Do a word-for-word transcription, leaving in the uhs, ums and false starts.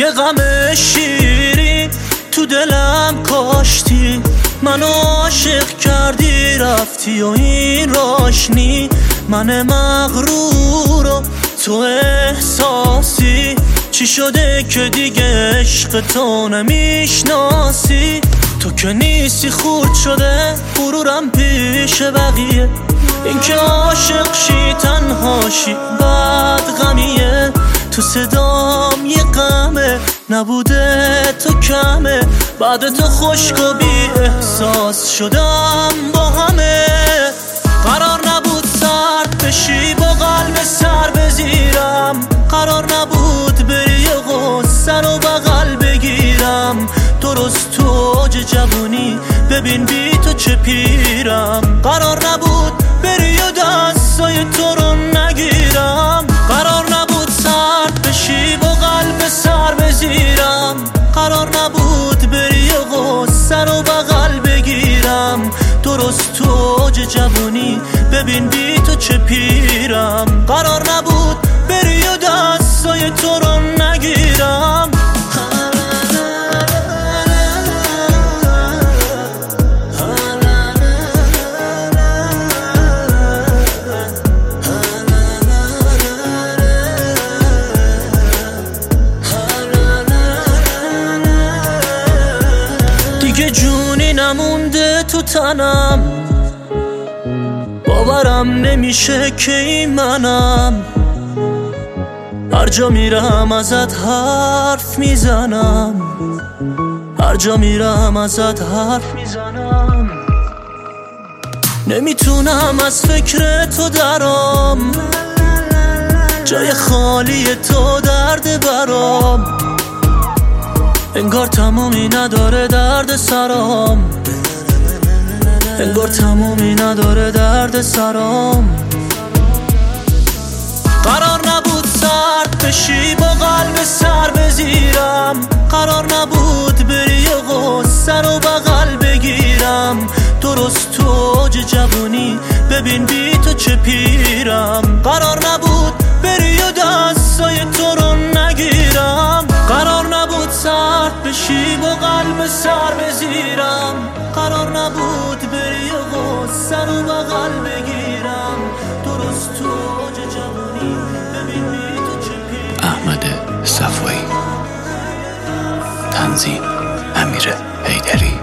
یه غم شیرین تو دلم کاشتی، منو عاشق کردی رفتی و این راشنی. من مغرور و تو احساسی، چی شده که دیگه عشق تو نمیشناسی؟ تو که نیستی خورد شده غرورم پیش بقیه، این که عاشق شی تنهاشی بعد غمیه. تو صدام یه غمه نبوده تو کمه، بعد تو خشک و بی احساس شدم با همه. قرار نبود سرد بشی با قلب سر بزیرم، قرار نبود بری غصه رو بغل بگیرم. درست تو اوج جوونی ببین بی تو چه پیرم، قرار نبود بری و دستای تو رو نگیرم. قرار نبود سرد بشی با قلب سر بزیرم، قرار نبود بری و غصه رو بغل بگیرم. درست تو اوج جوونی ببین بی تو چه پیرم، قرار نبود بری و دستای تو رو نگیرم. دیگه جونی نمونده تو تنم، باورم نمیشه که این منم. هر جا میرم ازت حرف میزنم، هر جا میرم ازت حرف میزنم. نمیتونم از فکر تو درام، جای خالی تو درد برام. انگار تمومی نداره درد سرام، انگار تمومی نداره درد سرام. قرار نبود سرد بشی با قلب سر بزیرم، قرار نبود بری و غصه رو بغل بگیرم. درست تو اوج جوونی ببین بی تو چه پیرم، قرار نبود بری و دستای تو رو نگیرم. قرار نبود سرد بشی با قلب سر بزیرم، قرار نبود بری و غصه رو بغل بگیرم. درست تو اوج جوونی ببین بی تو چه پیرم. احمد صفایی، تنظیم امیر حیدری.